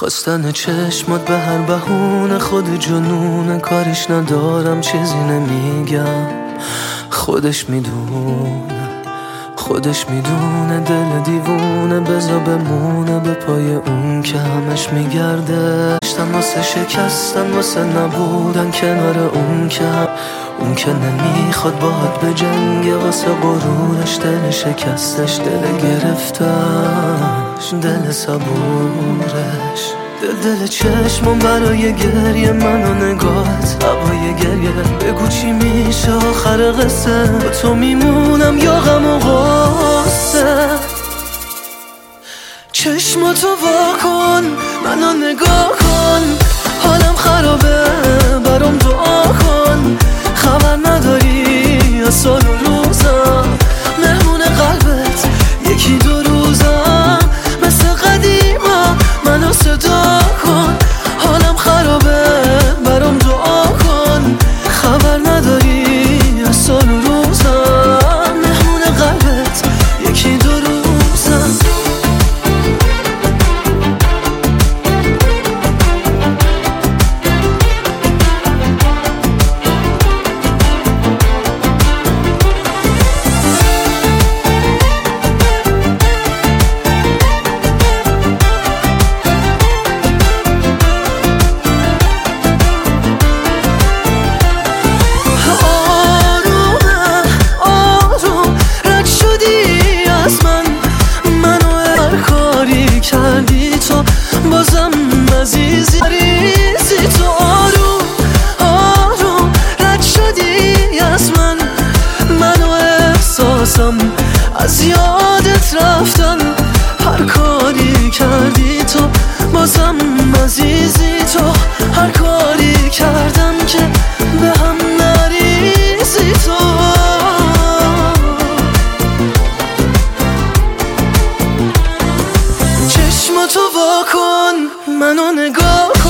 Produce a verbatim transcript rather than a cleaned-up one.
خواستن چشمات به هر بهونه خود جنون، کارش ندارم چیزی نمیگم. خودش میدونه خودش میدونه دل دیوونه، بزا بمونه به پای اون که همش میگرده. داشتن واسه شکستن، واسه نبودن کنار اون که هم اون که نمیخواد باهات به جنگ. واسه غرورش دل شکستش، دل گرفتش، دل صبورش. دل دل چشمم برای گریه، من و نگاهت هوای گریه. بگو چی میشه آخر قصه، با تو میمونم یا غم و غصه. چشماتو وا کن، منو نگاه کن، حالم خرابه برام دعا کن. خبر نداری از سال و روزم، مهمون قلبت یکی دو روزم. مثل قدیما منو صدا کن، حالم خرابه برام دعا کن. خبر نداری از سال و روزم، مهمون قلبت یکی دو روزم. کردی تو بازم عزیزی، ریزی تو آروم آروم رد شدی از من. من و احساسم از یادت رفتن، هر کاری کردی تو بازم عزیزی تو. هر کاری کردم که به هم نریزی تو. چشماتو وا کن، منو نگاه